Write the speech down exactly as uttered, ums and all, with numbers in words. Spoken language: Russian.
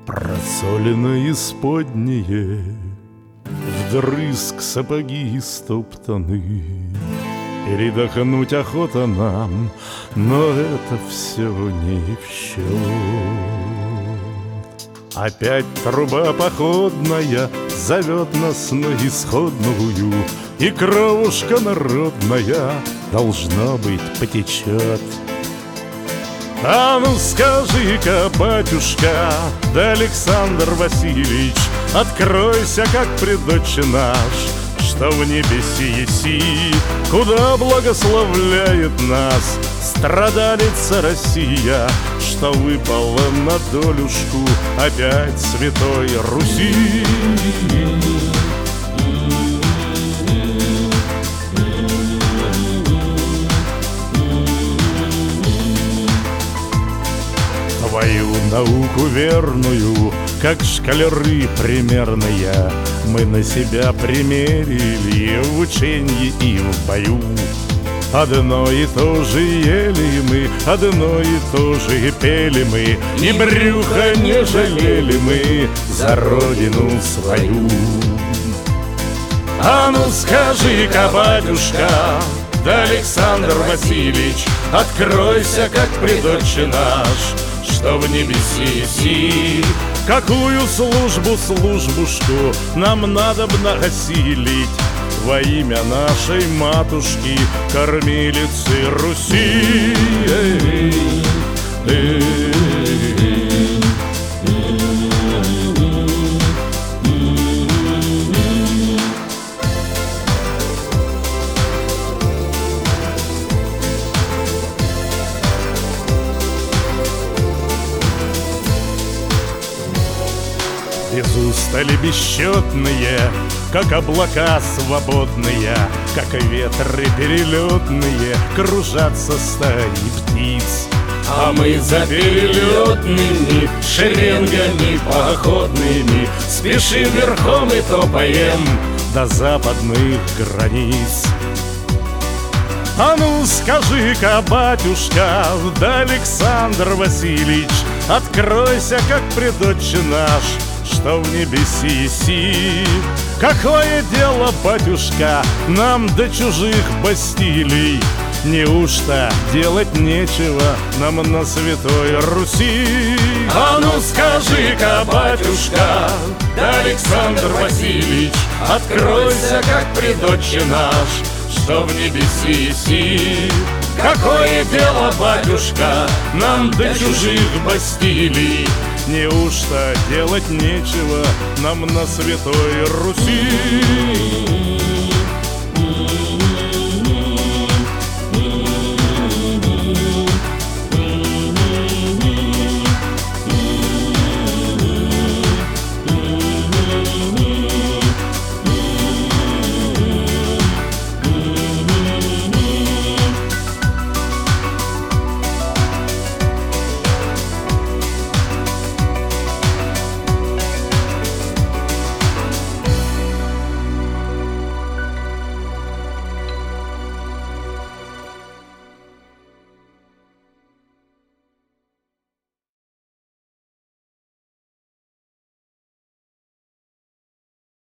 Просоленное исподнее, вдрызг сапоги стоптаны. Передохнуть охота нам, но это все не в счет. Опять труба походная зовет нас на исходную, и кровушка народная, должно быть, потечет. А ну скажи-ка, батюшка, да Александр Васильевич, откройся, как пред Отче наш, что в небеси еси, куда благословляет нас страдалица Россия, что выпала на долюшку опять Святой Руси. Твою науку верную, как шкалеры примерные, мы на себя примерили в ученье и в бою. Одно и то же ели мы, одно и то же пели мы, и брюха не жалели мы за родину свою. А ну скажи-ка, батюшка, да Александр Васильевич, откройся, как пред Отче наш, что в небеси еси, какую службу, службушку нам надобно осилить во имя нашей матушки, кормилицы Руси. Без устали бесчетные, как облака свободные, как ветры перелетные, кружатся стаи птиц. А мы за перелетными шеренгами походными спешим верхом и топаем до западных границ. А ну скажи-ка, батюшка, да Александр Васильевич, откройся, как пред Отче наш, что в небеси еси. Какое дело, батюшка, нам до чужих Бастилий? Неужто делать нечего нам на Святой Руси? А ну скажи-ка, батюшка, да Александр Васильевич, откройся, как пред Отче наш, что в небеси еси. Какое дело, батюшка, нам до чужих Бастилий? Неужто делать нечего нам на Святой Руси?